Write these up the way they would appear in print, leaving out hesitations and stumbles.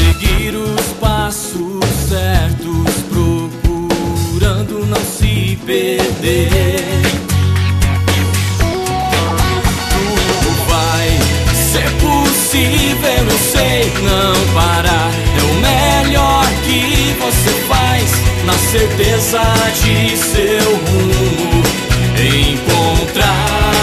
seguir os passos certos, procurando não se perder. Tudo vai ser possível, eu sei, não parar é o melhor que você faz, na certeza de seu rumo encontrar.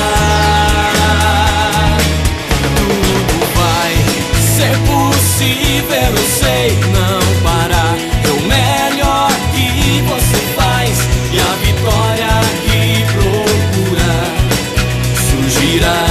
Tudo vai ser possível, eu sei, não parar é o melhor que você faz, e a vitória que procura surgirá.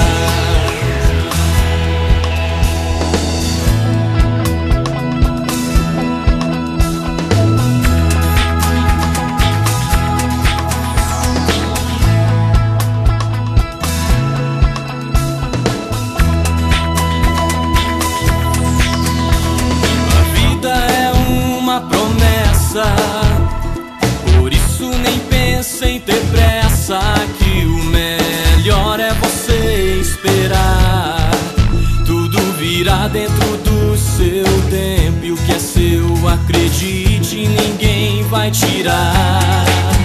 Por isso nem pense em ter pressa, que o melhor é você esperar. Tudo virá dentro do seu tempo, e o que é seu, acredite, ninguém vai tirar.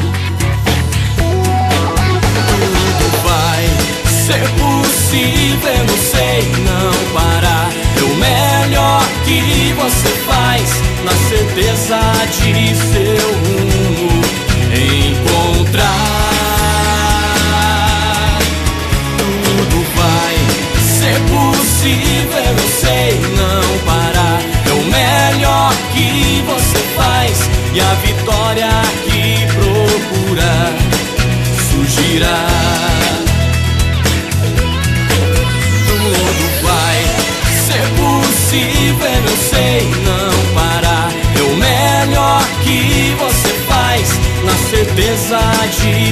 Tudo vai ser possível, eu sei, não parar é o melhor que você faz, na certeza de seu rumo encontrar. Tudo vai ser possível, eu sei, não parar é o melhor que você faz, e a vitória que procura surgirá. Tudo vai ser possível, eu sei, não parar é o melhor que você faz, na certeza de